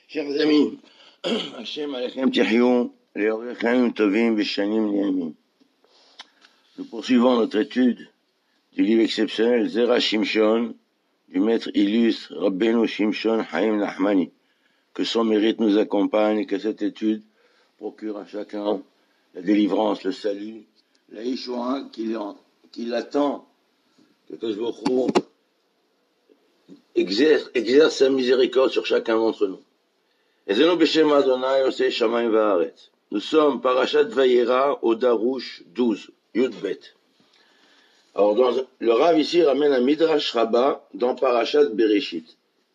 Chers amis, Hachem Alechem Tichyon, Leorechem Tovim Veshanim Niamim. Nous poursuivons notre étude du livre exceptionnel Zera Shimshon, du maître illustre Rabbeinu Shimshon Haim Nachmani. Que son mérite nous accompagne et que cette étude procure à chacun la délivrance, le salut, la Yeshua qui l'attend, que Kajbochou exerce sa miséricorde sur chacun d'entre nous. Nous sommes Parashat Vayera au Darouche 12, Yudbet. Alors, le Rav ici ramène un Midrash Rabbah dans Parashat Bereshit.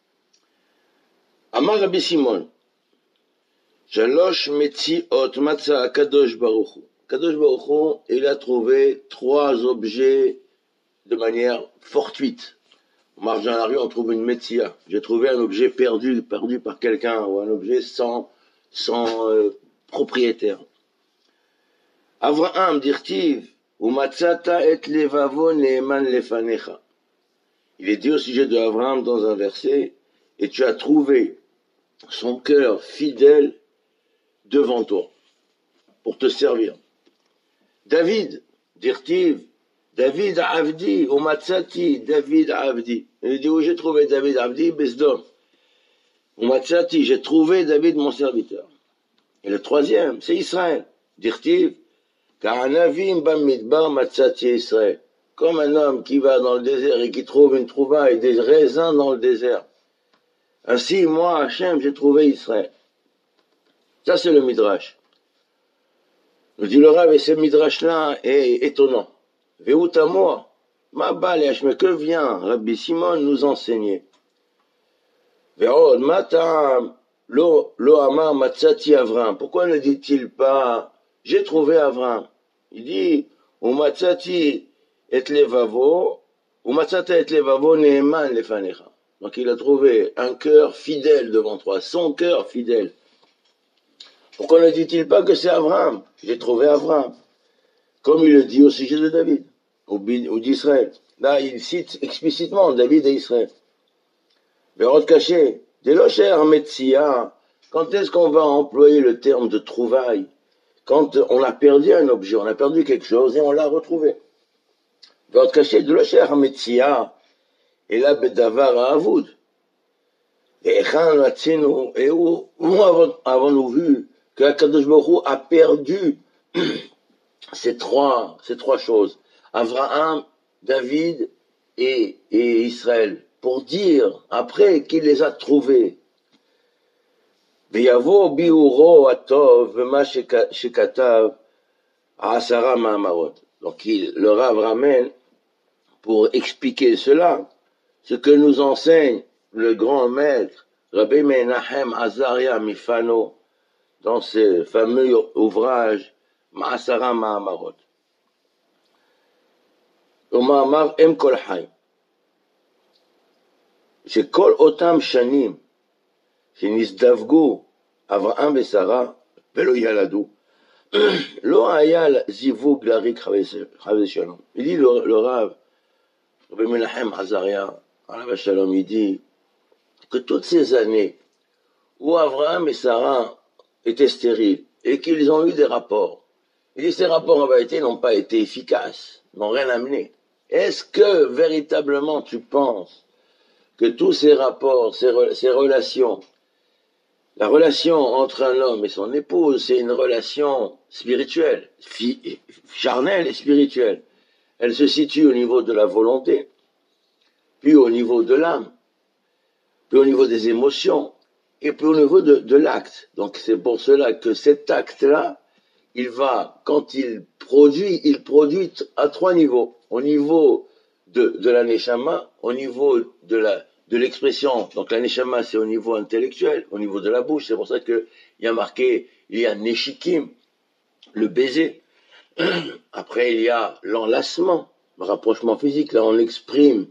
Amar Rabbi Simon, Shalosh Metziot Matza Kadosh Baruch Hu. Kadosh Baruch Hu, il a trouvé 3 objets de manière fortuite. On marche dans la rue, on trouve une Metzia. J'ai trouvé un objet perdu par quelqu'un, ou un objet sans propriétaire. Avraham, dirtiv, Umatzata et levavo neeman lefanecha. Il est dit au sujet de Avraham dans un verset, et tu as trouvé son cœur fidèle devant toi, pour te servir. David, dirtiv, David Avdi, Umatzati, David Avdi. Il dit où j'ai trouvé David Avdi, Besdom. Umatzati, j'ai trouvé David mon serviteur. Et le 3e, c'est Israël. Dirtiv, Ka'anavim bamidbar matzati Israël. Comme un homme qui va dans le désert et qui trouve une trouvaille, des raisins dans le désert. Ainsi, moi, Hachem, j'ai trouvé Israël. Ça, c'est le Midrash. Nous dit le Rav, et ce Midrash-là est étonnant. Ve'utamoa, ma balesh, mais que vient Rabbi Simon nous enseigner? Ve'od, matam, lo amar matzati Avraham. Pourquoi ne dit-il pas, j'ai trouvé Avraham? Il dit, umatzati et levavo, umatzata et levavo neeman lefanecha. Donc il a trouvé un cœur fidèle devant toi, son cœur fidèle. Pourquoi ne dit-il pas que c'est Avraham? J'ai trouvé Avraham. Comme il le dit au sujet de David, ou d'Israël. Là, il cite explicitement David et Israël. Vérot caché, Delocher Metsia, quand est-ce qu'on va employer le terme de trouvaille? Quand on a perdu un objet, on a perdu quelque chose et on l'a retrouvé. Vérot caché, Delocher Metsia, et là, Bedavar à Avoud. Et où avons-nous vu que Kadosh Baruch Hu a perdu ces trois choses, Avraham, David et Israël, pour dire, après qu'il les a trouvés, Veyavo biuro atov vema shekatav asara ma'amarot. Donc le Rav ramène, pour expliquer cela, ce que nous enseigne le grand maître, Rabbi Menachem Azaria Mifano, dans ce fameux ouvrage, Ma'asara Ma'amarot. Ma'amar Em Kol Hayim. Shekol Otam Shanim, Shenizdavgu, Avraham et Sarah, Velo Yaladu, Lo Hayal Zivug Larik Chavez Shalom. Il dit le Rav, Rabbi Menachem Azaria, Chavez Shalom, il dit que toutes ces années où Avraham et Sarah étaient stériles et qu'ils ont eu des rapports, il dit ces rapports en vérité n'ont pas été efficaces, n'ont rien amené. Est-ce que véritablement tu penses que tous ces rapports, ces relations, la relation entre un homme et son épouse, c'est une relation spirituelle, charnelle et spirituelle. Elle se situe au niveau de la volonté, puis au niveau de l'âme, puis au niveau des émotions, et puis au niveau de l'acte. Donc c'est pour cela que cet acte-là, quand il produit à 3 niveaux. Au niveau de la neshama, au niveau de l'expression. Donc la neshama, c'est au niveau intellectuel, au niveau de la bouche. C'est pour ça qu'il y a marqué, il y a neshikim, le baiser. Après, il y a l'enlacement, le rapprochement physique. Là, on exprime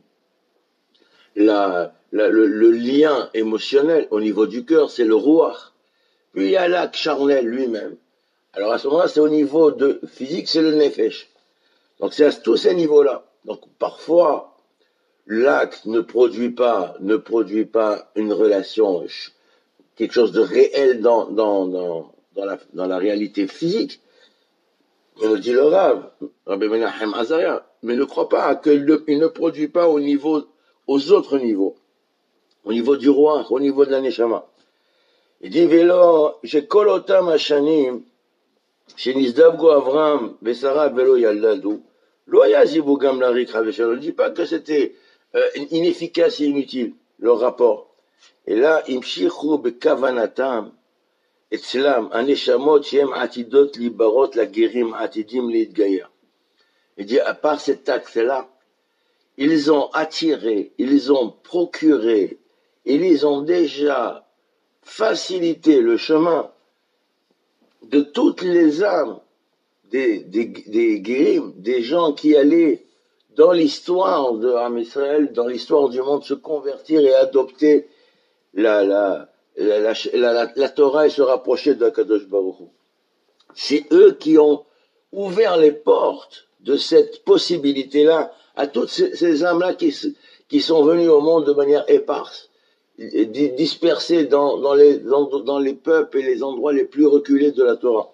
le lien émotionnel au niveau du cœur, c'est le ruach. Puis il y a l'acte charnel lui-même. Alors à ce moment-là, c'est au niveau de physique, c'est le nefesh. Donc c'est à tous ces niveaux-là. Donc parfois, l'acte ne produit pas une relation quelque chose de réel dans la réalité physique. Mais nous dit le Rav, Rabbi Menachem Azaria, mais ne crois pas qu'il ne produit pas aux autres niveaux, au niveau du roi, au niveau de la Neshama. Il dit, Vélo, j'ai kolotam hashanim, chez Nizdavgo Avram, Besara, Vélo Yaldadou, Loya Zibugam Larik Raveshal. Ne dis pas que c'était inefficace et inutile, le rapport. Et là, Imshichu Bekavanatam, Etzlam, Aneshamot, Shem Atidot, Libarot, la Gerim, Atidim, Lidgayer. Il dit, à part cet axe-là, ils ont attiré, ils ont procuré, ils ont déjà facilité le chemin de toutes les âmes, des guérim, des gens qui allaient dans l'histoire de Am Israël, dans l'histoire du monde, se convertir et adopter la Torah et se rapprocher de Kadosh Baruch Hu. C'est eux qui ont ouvert les portes de cette possibilité-là à toutes ces âmes-là qui sont venues au monde de manière éparse, dispersées dans les peuples et les endroits les plus reculés de la Torah.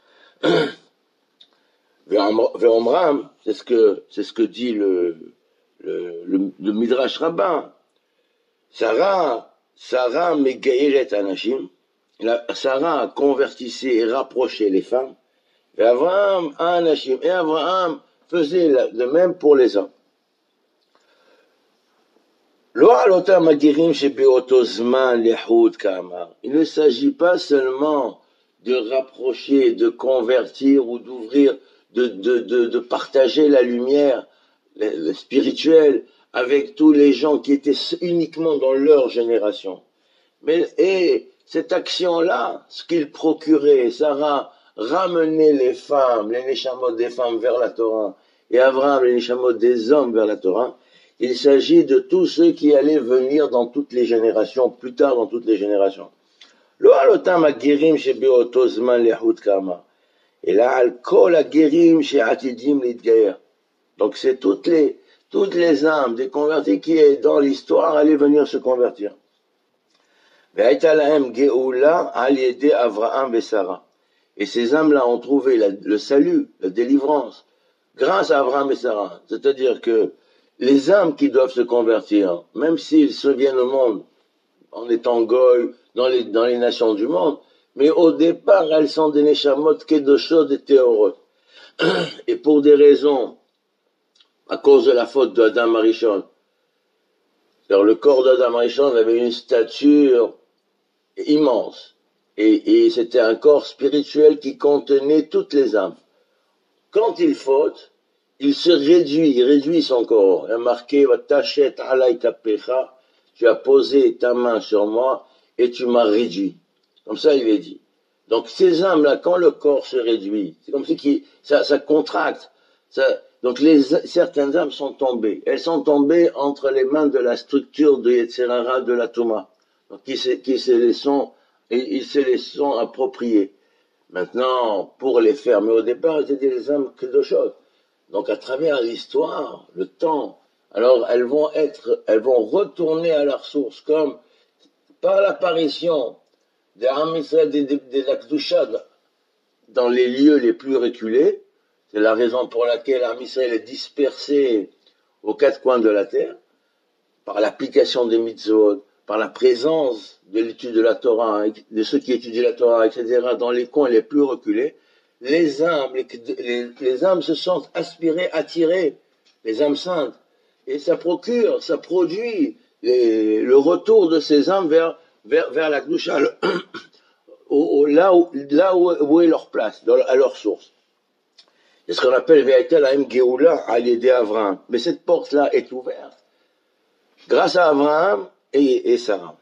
Ve'omram, c'est ce que dit le Midrash Rabbin. Sarah Megayeret Anashim, Sarah convertissait et rapprochait les femmes, et Abraham Anashim, et Abraham faisait de même pour les hommes. Il ne s'agit pas seulement de rapprocher, de convertir ou d'ouvrir, de partager la lumière spirituelle avec tous les gens qui étaient uniquement dans leur génération. Et cette action-là, ce qu'il procurait, Sarah ramenait les femmes, les neshamot des femmes vers la Torah, et Abraham, les neshamot des hommes vers la Torah. Il s'agit de tous ceux qui allaient venir dans toutes les générations, plus tard dans toutes les générations. Et là, al-kol agirim she'atidim lidgayer. Donc c'est toutes les âmes des convertis qui, dans l'histoire, allaient venir se convertir. Et ces âmes-là ont trouvé le salut, la délivrance, grâce à Abraham et Sarah. C'est-à-dire que les âmes qui doivent se convertir, même s'ils se viennent au monde en étant goy, dans les nations du monde, mais au départ, elles sont des neshamot kedoshot et théorot. Et pour des raisons, à cause de la faute d'Adam Arishon, c'est-à-dire le corps d'Adam Arishon avait une stature immense, et c'était un corps spirituel qui contenait toutes les âmes. Quand il faute, il se réduit, il réduit son corps. Il a marqué, tu as posé ta main sur moi et tu m'as réduit. Comme ça, il est dit. Donc, ces âmes-là, quand le corps se réduit, c'est comme si ça contracte. Donc, certaines âmes sont tombées. Elles sont tombées entre les mains de la structure de Yetzirara, de la Touma. Donc, ils se les sont appropriées. Maintenant, pour les faire, mais au départ, c'était des âmes que de choses. Donc, à travers l'histoire, le temps, alors elles vont retourner à leur source, comme par l'apparition des Am Israël, des Akdusha dans les lieux les plus reculés. C'est la raison pour laquelle Am Israël est dispersé aux quatre coins de la terre, par l'application des mitzvot, par la présence de l'étude de la Torah, de ceux qui étudient la Torah, etc., dans les coins les plus reculés. Les âmes se sentent aspirées, attirées, les âmes saintes, et ça produit le retour de ces âmes vers la Kedusha, là où est leur place, à leur source. C'est ce qu'on appelle Ve'ayta Lahem Geoula al-Yedei Avraham. Mais cette porte-là est ouverte grâce à Abraham et Sarah.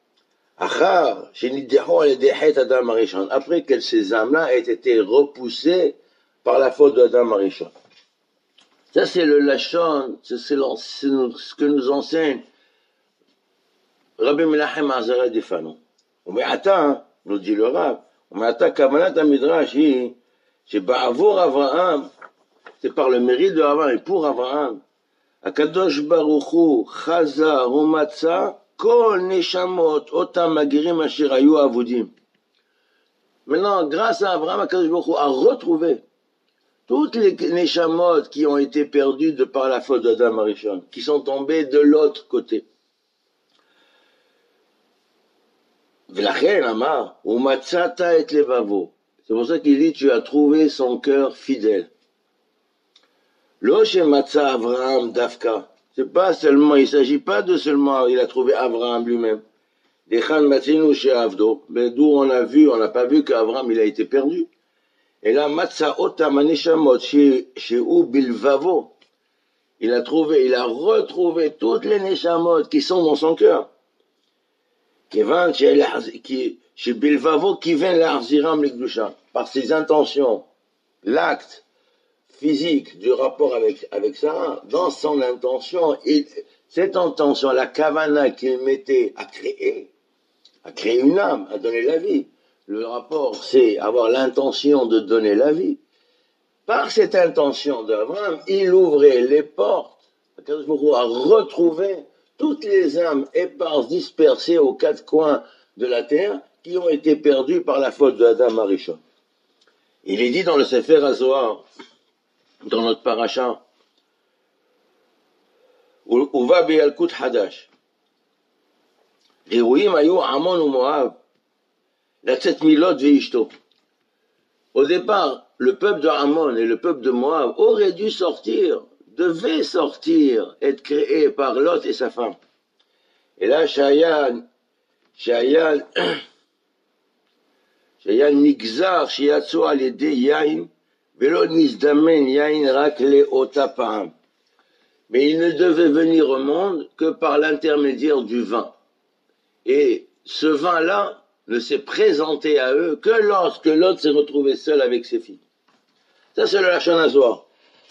Après que ces âmes-là aient été repoussées par la faute d'Adam Arishon. Ça, c'est le Lachon, c'est ce que nous enseigne Rabbi Menachem Azaria Defano. Nous dit le Rav, Kavanat HaMidrash, c'est Avraham, c'est par le mérite de Abraham et pour Abraham, Akadosh Baruch Hu Chazar Umatza Kol neshamot otam magirim asher hayu avodim. Maintenant, grâce à Abraham, Akadosh Baruch Hu a retrouvé toutes les neshamot qui ont été perdues de par la faute d'Adam Arishon, qui sont tombées de l'autre côté. V'lachen amar, umatzata et levavo. C'est pour ça qu'il dit, tu as trouvé son cœur fidèle. Lo shematza Abraham dafka. C'est pas seulement, il s'agit pas de seulement, il a trouvé Abraham lui-même. Dechan matzinu she'avdo. Mais d'où on a vu, on n'a pas vu qu'Abraham, il a été perdu. Et là, matza otam aneshamot she'u bilvavo. Il a retrouvé toutes les neshamot qui sont dans son cœur. Kevan chez bilvavo qui vient l'arziram l'ikdusha. Par ses intentions, l'acte physique du rapport avec Sarah, dans son intention, cette intention, la kavana qu'il mettait à créer une âme, à donner la vie. Le rapport, c'est avoir l'intention de donner la vie. Par cette intention d'Abraham, il ouvrait les portes, à retrouver toutes les âmes éparses, dispersées aux quatre coins de la terre, qui ont été perdues par la faute de Adam Arishon. Il est dit dans le Sefer HaZohar, dans notre paracha, Uva beyalkut hadash. Réouim ayu Amon ou Moab, la tête milot veishto. Au départ, le peuple de Ammon et le peuple de Moab auraient dû sortir, devaient sortir, être créés par Lot et sa femme. Et là, Shayan nigzar shiatsu al yedei yain, velo nizdamen yain rak le otapam. Mais il ne devait venir au monde que par l'intermédiaire du vin. Et ce vin-là ne s'est présenté à eux que lorsque l'autre s'est retrouvé seul avec ses filles. Ça, c'est le Lachon HaZohar.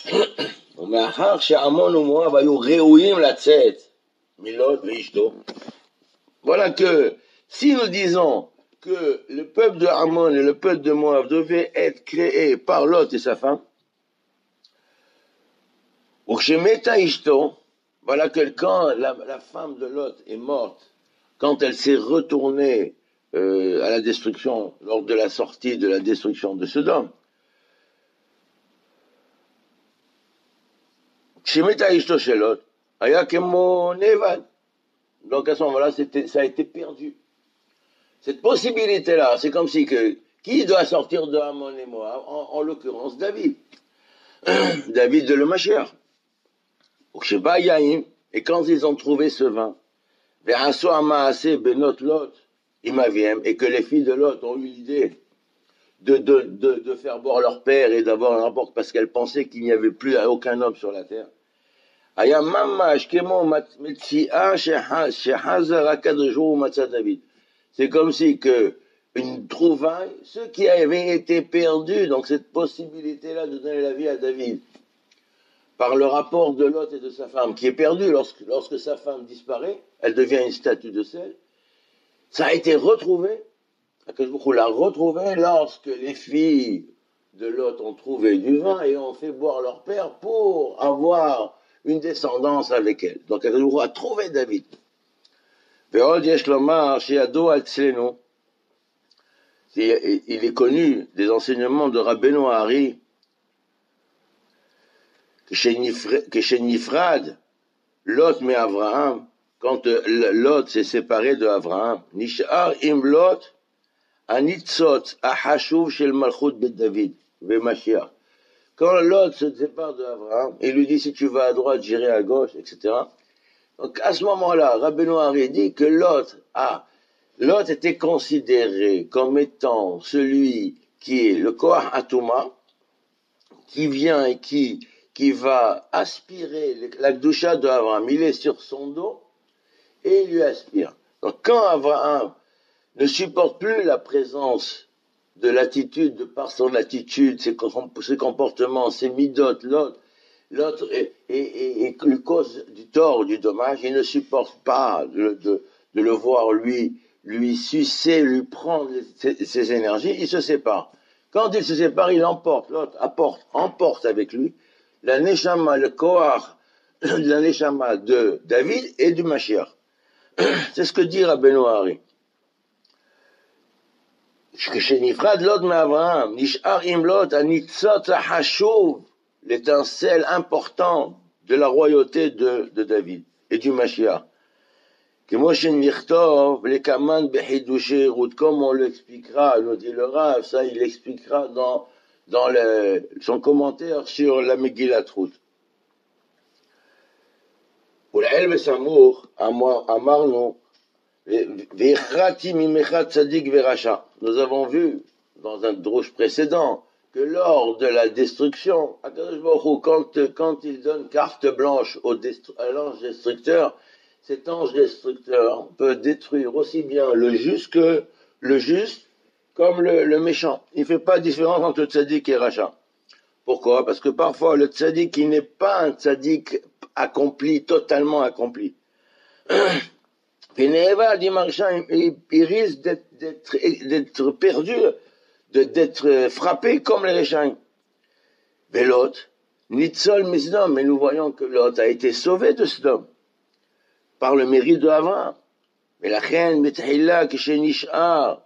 Voilà que, si nous disons que le peuple de Ammon et le peuple de Moab devaient être créés par Lot et sa femme, voilà que quand la femme de Lot est morte, quand elle s'est retournée à la destruction, lors de la sortie de la destruction de Sodome, donc à ce moment-là, ça a été perdu. Cette possibilité-là, c'est comme si qui doit sortir de Ammon et Moab, en l'occurrence David. David de le Mashiach. Et quand ils ont trouvé ce vin, et que les filles de Lot ont eu l'idée de faire boire leur père et d'avoir un rapport parce qu'elles pensaient qu'il n'y avait plus aucun homme sur la terre. C'est comme si une trouvaille, ceux qui avaient été perdus, donc cette possibilité-là de donner la vie à David, par le rapport de Lot et de sa femme, qui est perdue lorsque sa femme disparaît, elle devient une statue de sel, ça a été retrouvé, l'a retrouvé lorsque les filles de Lot ont trouvé du vin et ont fait boire leur père pour avoir une descendance avec elle. Donc Akadosh a trouvé David. Il est connu des enseignements de Rabbeinu Hari que chez Nifrad, Lot mais Abraham, quand Lot s'est séparé de Abraham, Nishar im Lot anitzot ahashuv shel malchut bet David ve Mashiach. Quand Lot se sépare de Abraham, il lui dit si tu vas à droite, j'irai à gauche, etc. Donc à ce moment-là, Rabbeinu Hari dit que Lot était considéré comme étant celui qui est le Koach Atuma, qui vient et qui va aspirer la Gdusha de Abraham. Il est sur son dos et il lui aspire. Donc quand Abraham ne supporte plus la présence de l'attitude, de par son attitude, ses comportements, ses midotes, l'autre lui cause du tort, du dommage, il ne supporte pas de le voir lui sucer, lui prendre ses énergies, il se sépare. Quand il se sépare, il emporte, l'autre emporte avec lui la neshama, le koach, la neshama de David et du Mashiach. C'est ce que dit Rabbeinu Hari. כשנפרד לוט מאברהם, נשאר עם לוט הניצוץ החשוב, l'étincelle important de la royauté de David et du Mashiach. כמו שנכתוב לקמן בחידושי רות, comme on l'expliquera, nous dit le Rav, ça il l'expliquera dans son commentaire sur la Megillat Ruth. ולעיל בסמוך אמרנו nous avons vu dans un drouche précédent que lors de la destruction, quand il donne carte blanche à l'ange destructeur, cet ange destructeur peut détruire aussi bien le juste comme le méchant. Il ne fait pas de différence entre tzaddik et rachat. Pourquoi? Parce que parfois le tzaddik, il n'est pas un tzaddik accompli, totalement accompli. Il risque d'être perdu, d'être frappé comme les Réchaim. Mais Lot, Nitzol Misdom, mais nous voyons que Lot a été sauvé de Sodome par le mérite de Abraham. Mais la reine Betahila, Kishenishar,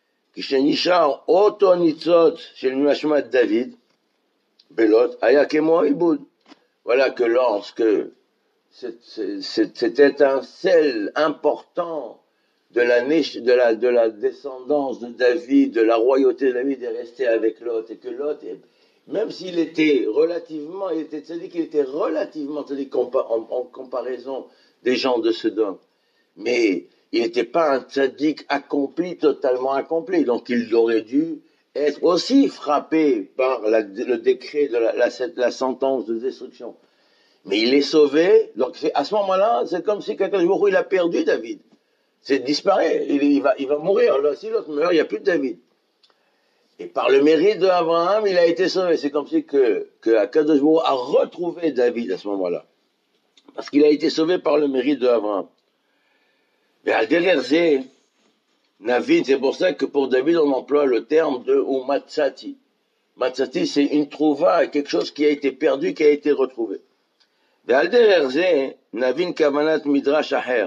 Oto Nitzot, chez le Mashmat David, Belot, Ayakemo Iboud. Voilà que lorsque cette étincelle important de la descendance de David, de la royauté de David est restée avec Lot, et que Lot, même s'il était relativement tzaddik en comparaison des gens de Sodome, mais il n'était pas un tzaddik accompli, totalement accompli, donc il aurait dû être aussi frappé par le décret de la sentence de destruction. Mais il est sauvé, donc à ce moment-là, c'est comme si quelqu'un il a perdu David. C'est disparaît, il va mourir. Là, si l'autre meurt, il n'y a plus de David. Et par le mérite d'Abraham, il a été sauvé. C'est comme si que Akadosh Baruch Hu a retrouvé David à ce moment-là. Parce qu'il a été sauvé par le mérite d'Abraham. Mais à Dererzé, Navid, c'est pour ça que pour David, on emploie le terme de Umatsati. Matsati, c'est une trouvaille, quelque chose qui a été perdu, qui a été retrouvé. ועל דרך זה נבין כוונת מדרש אחר.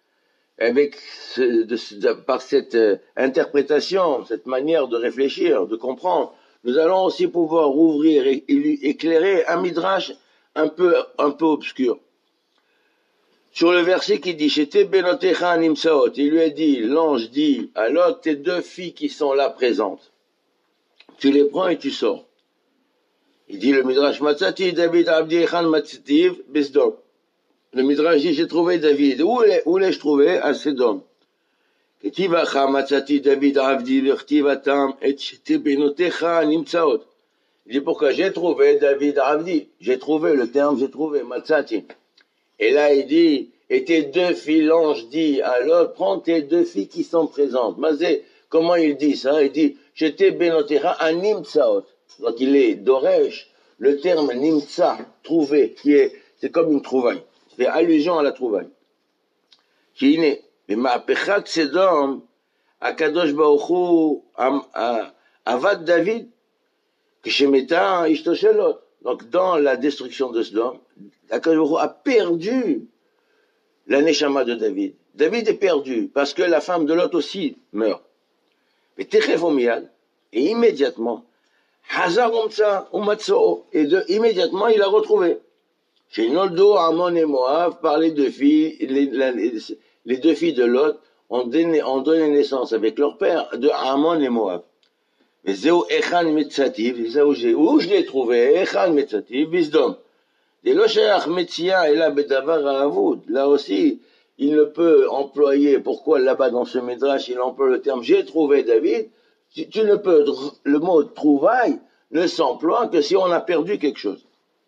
Par cette interprétation, cette manière de réfléchir, de comprendre, nous allons aussi pouvoir ouvrir et éclairer un midrash un peu obscur. Sur le verset qui dit, Shete benotecha nimsaot, il lui a dit, l'ange dit à Lot, tes deux filles qui sont là présentes, tu les prends et tu sors. Il dit le Midrash Matzati, David Abdi Echan Matzativ, Besdom. Le Midrash dit, j'ai trouvé David. Où l'ai-je trouvé? À Sodome. Ketivacha Matzati David Abdi Vertivatam et Shete Nimtsaot. Il dit pourquoi j'ai trouvé David Abdi. J'ai trouvé le terme, j'ai trouvé Matzati. Et là il dit, et tes deux filles, l'ange dit à l'autre, prends tes deux filles qui sont présentes. Mazé, comment il dit ça? Il dit, Shete Benotecha Nimtsaot. Donc il est d'Oresh, le terme nimtsa, trouvé, c'est comme une trouvaille. C'est allusion à la trouvaille. Qui est, mais Ma'apechat Sedom, Akadosh Baruch Hu, Avad David, Kishemeta Ishtoshelot. Donc dans la destruction de Sodome, Akadosh Baruch Hu a perdu la neshama de David. David est perdu, parce que la femme de Lot aussi meurt. Mais Techef Omiyad, et immédiatement, Hazar Umtsa Umatso, et immédiatement il a retrouvé. Chez Noldo, Ammon et Moab, par les deux filles, les deux filles de Lot ont donné naissance avec leur père de Ammon et Moab. Mais Zéo Echan Metzativ, où je l'ai trouvé, Echan Metzativ, Bisdom. Des Loshach Metzia et là Bedavar Avoud, là aussi, il ne peut employer, pourquoi là-bas dans ce Midrash, il emploie le terme j'ai trouvé David. Tu ne peux, le mot trouvaille ne s'emploie que si on a perdu quelque chose.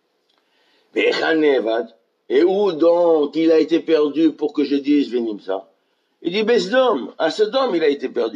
Et où donc il a été perdu pour que je dise Venimsa? Il dit Besdom, à Sodome il a été perdu.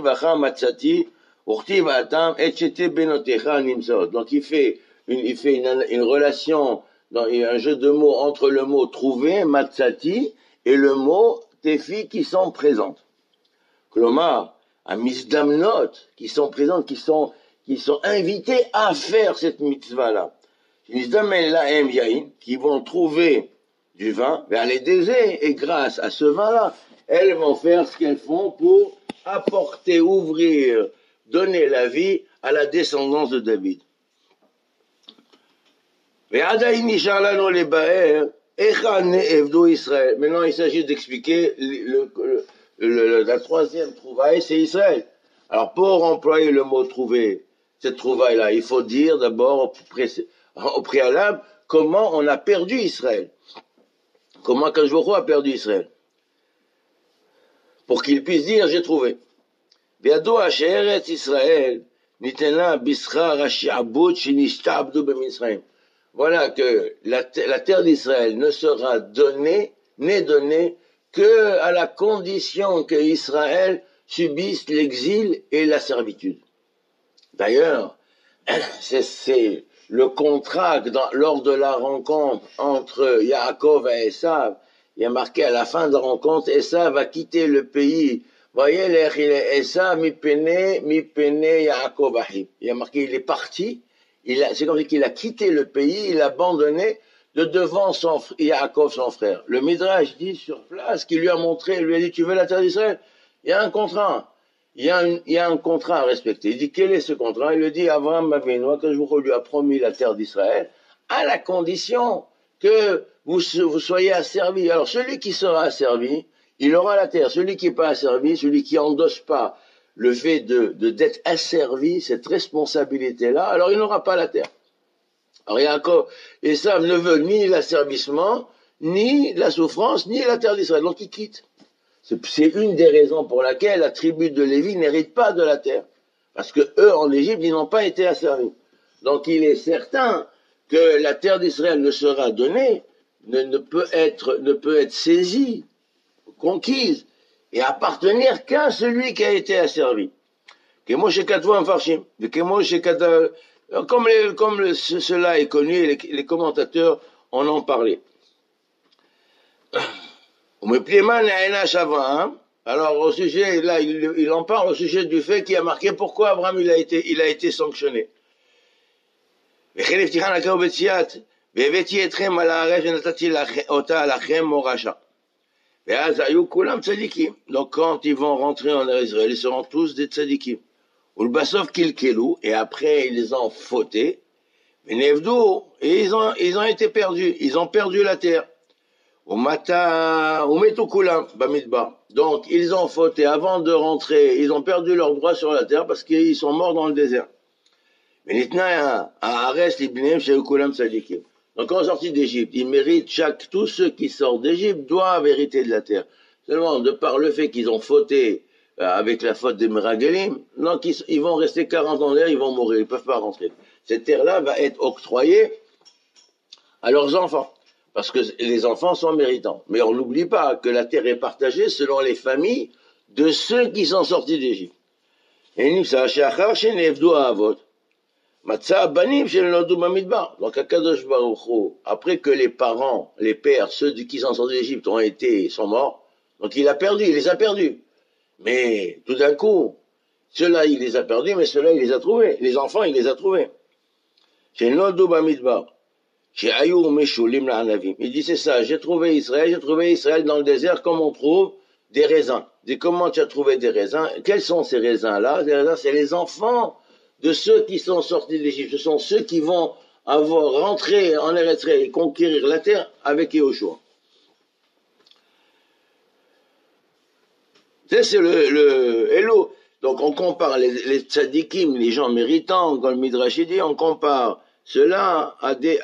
Donc il fait une relation, un jeu de mots entre le mot trouver, matzati, et le mot tes filles qui sont présentes. Klomar, à Misdamnot, qui sont présentes, qui sont invités à faire cette mitzvah-là. Misdam Lahem Yain, qui vont trouver du vin, vers les désirs, et grâce à ce vin-là, elles vont faire ce qu'elles font pour apporter, ouvrir, donner la vie à la descendance de David. Maintenant, il s'agit d'expliquer la troisième trouvaille, c'est Israël. Alors, pour employer le mot trouver, cette trouvaille-là, il faut dire d'abord au préalable comment on a perdu Israël. Comment Akadosh Baruch Hu a perdu Israël. Pour qu'il puisse dire, j'ai trouvé. Biado she'eretz Israël nitena bischar ha'shi'abud shenishtabdu b'Mitzrayim. Voilà que la terre d'Israël ne sera donnée, n'est donnée, que à la condition que Israël subisse l'exil et la servitude. D'ailleurs, c'est le contrat lors de la rencontre entre Yaakov et Esav. Il y a marqué à la fin de la rencontre, Esav va quitter le pays. Voyez, Esav mi pene Yaakov ahib. Il y a marqué, il est parti. C'est comme qu'il a quitté le pays, il a abandonné de devant Yaakov, son frère. Le Midrash dit sur place qu'il lui a montré, il lui a dit, tu veux la terre d'Israël? Il y a un contrat. Il y a un contrat à respecter. Il dit, quel est ce contrat? Il lui dit, Abraham Avinu, que je vous lui a promis la terre d'Israël, à la condition que vous soyez asservis. Alors, celui qui sera asservi, il aura la terre. Celui qui n'est pas asservi, celui qui endosse pas le fait d'être asservi, cette responsabilité-là, alors il n'aura pas la terre. Alors Yaakov et Esav ne veulent ni l'asservissement, ni la souffrance, ni la terre d'Israël. Donc ils quittent. C'est une des raisons pour laquelle la tribu de Lévi n'hérite pas de la terre. Parce que eux, en Égypte, ils n'ont pas été asservis. Donc il est certain que la terre d'Israël ne sera donnée, ne peut être saisie, conquise, et appartenir qu'à celui qui a été asservi. Comme cela est connu, les commentateurs en ont parlé. Alors au sujet, là, il en parle au sujet du fait qu'il a marqué pourquoi Abraham il a été sanctionné. Donc quand ils vont rentrer en Israël, ils seront tous des tzadikim. Et après ils ont fauté. Et ils ont été perdus. Ils ont perdu la terre. Donc ils ont fauté avant de rentrer. Ils ont perdu leur droit sur la terre parce qu'ils sont morts dans le désert. Donc en sortie d'Égypte, ils méritent tous ceux qui sortent d'Égypte doivent hériter de la terre. Seulement, de par le fait qu'ils ont fauté avec la faute des Meragelim, donc ils vont rester 40 ans l'air, ils vont mourir, ils ne peuvent pas rentrer. Cette terre-là va être octroyée à leurs enfants, parce que les enfants sont méritants. Mais on n'oublie pas que la terre est partagée selon les familles de ceux qui sont sortis d'Égypte. Donc Akadosh Baruch Hu, après que les parents, les pères, ceux qui sont sortis d'Égypte sont morts, donc il les a perdus. Mais tout d'un coup, ceux-là il les a perdus, mais ceux-là il les a trouvés. Les enfants il les a trouvés. Il dit c'est ça, j'ai trouvé Israël dans le désert comme on trouve des raisins. Comment tu as trouvé des raisins? Quels sont ces raisins-là? Les raisins, c'est les enfants de ceux qui sont sortis d'Égypte. Ce sont ceux qui vont rentrer en Eretz et conquérir la terre avec Yehoshua. C'est le Hello. Donc on compare les tzadikim, les gens méritants, comme le Midrash dit, on compare cela à des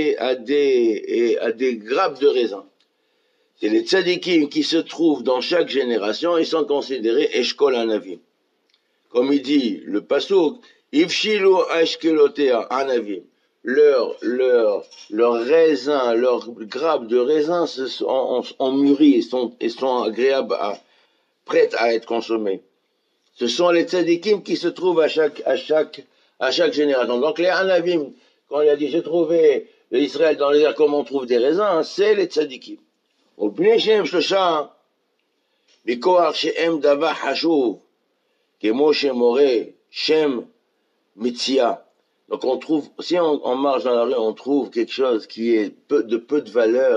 grappes de raisins. C'est les tzadikim qui se trouvent dans chaque génération, ils sont considérés Eshkol Anavim. Comme il dit le Pasuk, Ifshilu Ashkelotea Anavim. Leurs raisins, leurs grappes de raisins ont mûri et sont agréables, prêtes à être consommées. Ce sont les tzadikim qui se trouvent à chaque génération. Donc les Anavim, quand il a dit j'ai trouvé Israël dans les airs comme on trouve des raisins, c'est les tzadikim. Au Bnei Shem Shlosha, Bikoach Shehem Dava Hashuv, Kemo Shemore, Shem Mitzia. Donc on trouve, si on marche dans la rue, on trouve quelque chose qui est de peu de valeur,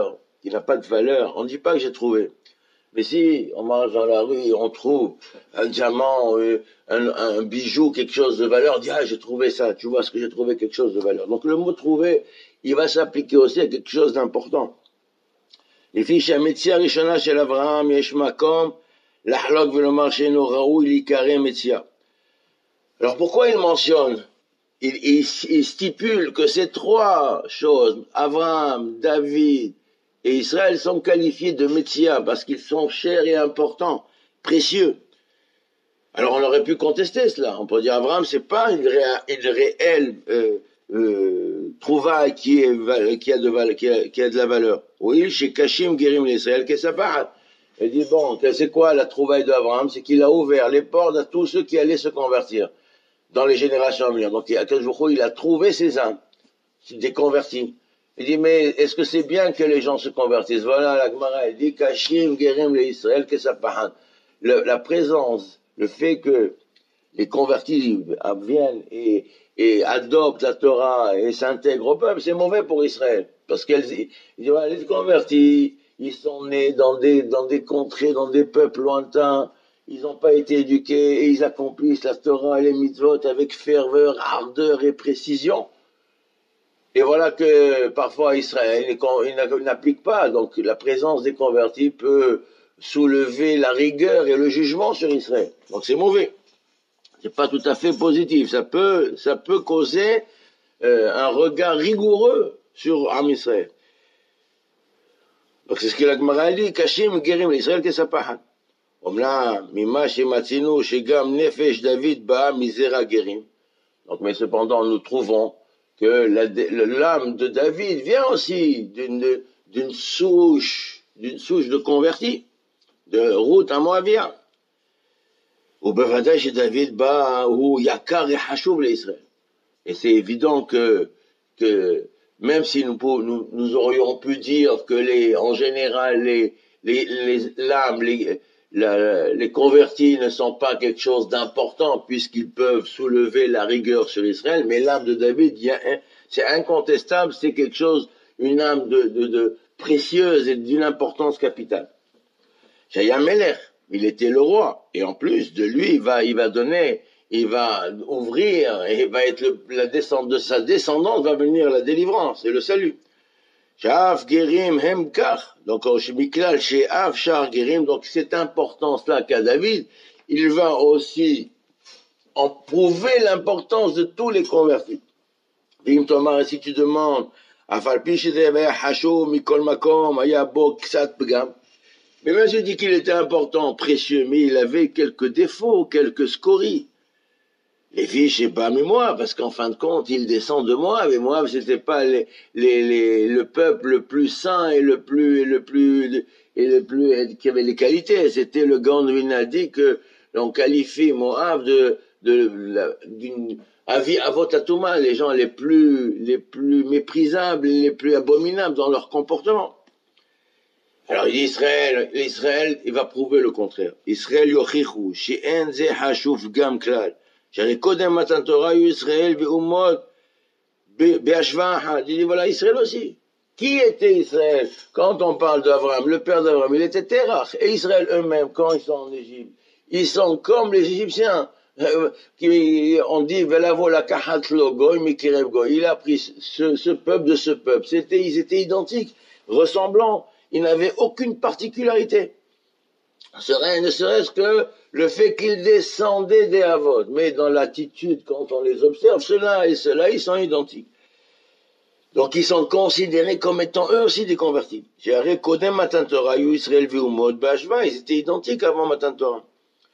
qui n'a pas de valeur, on ne dit pas que j'ai trouvé. Mais si on marche dans la rue et on trouve un diamant, un bijou, quelque chose de valeur, on dit ah j'ai trouvé ça, tu vois ce que j'ai trouvé quelque chose de valeur. Donc le mot trouver, il va s'appliquer aussi à quelque chose d'important. Les fiches à Metzia Rishona chez Abraham, Yesh Makom, Lahlok Velomar Sheno Raoui, Likare Metzia. Alors pourquoi il mentionne il stipule que ces trois choses, Abraham, David et Israël, sont qualifiés de Metzia parce qu'ils sont chers et importants, précieux. Alors on aurait pu contester cela. On peut dire Abraham, c'est pas une réelle trouvaille qui a de la valeur. Oui, chez Kashim Gerim l'Israël, qu'est-ce que ça. Il dit bon, c'est quoi la trouvaille d'Abraham? C'est qu'il a ouvert les portes à tous ceux qui allaient se convertir dans les générations à venir. Donc, il a trouvé ces âmes, des convertis. Il dit, mais est-ce que c'est bien que les gens se convertissent? Voilà, la Gemara, elle dit, Kashim, Gerim, les Israël, que ça pahan. La présence, le fait que les convertis viennent et adoptent la Torah et s'intègrent au peuple, c'est mauvais pour Israël. Parce les convertis, ils sont nés dans des contrées, dans des peuples lointains, ils n'ont pas été éduqués et ils accomplissent la Torah et les mitzvot avec ferveur, ardeur et précision. Et voilà que parfois Israël n'applique pas. Donc la présence des convertis peut soulever la rigueur et le jugement sur Israël. Donc c'est mauvais. C'est pas tout à fait positif. Ça peut causer un regard rigoureux sur Am Israël. Donc c'est ce que la Gemara dit. Kashim Gerim l'Israël Kesapahan. Donc, mais cependant, nous trouvons que l'âme de David vient aussi d'une souche de convertis, de Ruth à Moabia. Et c'est évident que même si nous aurions pu dire que en général, l'âme, les convertis ne sont pas quelque chose d'important puisqu'ils peuvent soulever la rigueur sur Israël, mais l'âme de David, c'est incontestable, c'est quelque chose, une âme de précieuse et d'une importance capitale. Shaya Melech, il était le roi, et en plus de lui, il va ouvrir, et va être de sa descendance va venir la délivrance et le salut. Sha'af Gerim Hemkar, donc Miklal She'af Shar Gerim, donc cette importance-là qu'a David, il va aussi en prouver l'importance de tous les convertis. Vim Tomar, si tu demandes, Afalpi Shedeveh Hasho Mikol Makom Ayabo Ksat Pgam, mais même si je dis qu'il était important, précieux, mais il avait quelques défauts, quelques scories. Les fiches, c'est pas Moab, parce qu'en fin de compte, il descend de Moab, et Moab, c'était pas le peuple le plus saint et le plus qui avait les qualités. C'était le Gandvin dit que l'on qualifie Moab d'une avotatouma, les gens les plus méprisables, les plus abominables dans leur comportement. Alors, il dit Israël, il va prouver le contraire. Israël yochichu, she'en ze hashuf gam klal. J'allais Kodem Matan Torah, Israël, Be'umot, Be'ashvaha. Il dit, voilà, Israël aussi. Qui était Israël? Quand on parle d'Abraham, le père d'Abraham, il était Terach. Et Israël eux-mêmes, quand ils sont en Égypte, ils sont comme les Égyptiens. On dit, Velavo la kahat lo goy, mikirev goy. Il a pris ce peuple de ce peuple. Ils étaient identiques, ressemblants. Ils n'avaient aucune particularité. Ne serait-ce que le fait qu'ils descendaient des Havot. Mais dans l'attitude, quand on les observe, ceux-là et ceux-là, ils sont identiques. Donc ils sont considérés comme étant eux aussi des convertis. Ils étaient identiques avant Matan Torah.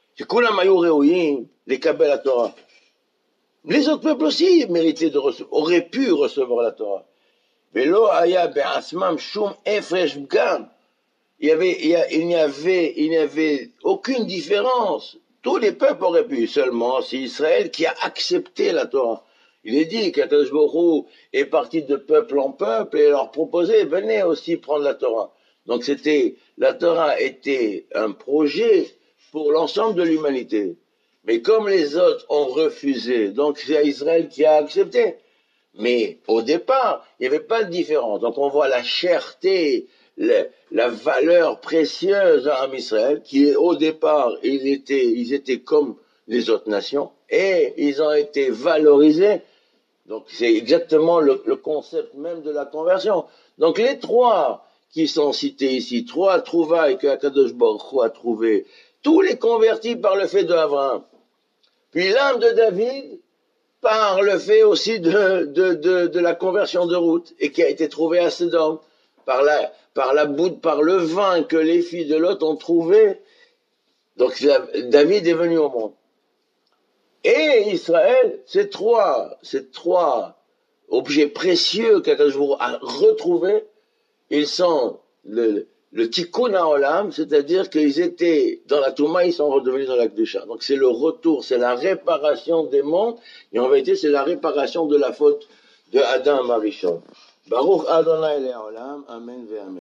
Les Kabel à Torah. Les autres peuples aussi auraient pu recevoir la Torah. Mais lo aya be'asmam shum efresh b'gam. Il n'y avait aucune différence. Tous les peuples auraient pu, seulement c'est Israël qui a accepté la Torah. Il est dit qu'Akadosh Baruch Hu est parti de peuple en peuple et leur proposait, venez aussi prendre la Torah. Donc la Torah était un projet pour l'ensemble de l'humanité. Mais comme les autres ont refusé, donc c'est Israël qui a accepté. Mais au départ, il n'y avait pas de différence. Donc on voit la cherté, la valeur précieuse à Israël, qui est au départ, ils étaient comme les autres nations, et ils ont été valorisés. Donc c'est exactement le concept même de la conversion. Donc les trois qui sont cités ici, trois trouvailles que Akadosh Baruch Hu a trouvées, tous les convertis par le fait d'Abraham. Puis l'âme de David par le fait aussi de la conversion de Ruth, et qui a été trouvée à Sodome, par le vin que les filles de Lot ont trouvé. Donc David est venu au monde. Et Israël, ces trois objets précieux qu'Akadosh Baruch Hu a retrouvés, ils sont le tikkun haolam, c'est-à-dire qu'ils étaient dans la Touma, ils sont redevenus dans la Kedusha. Donc c'est le retour, c'est la réparation des mondes, et en vérité c'est la réparation de la faute de Adam Arishon. Baruch Adonai Le'olam, Amen ve'Amen.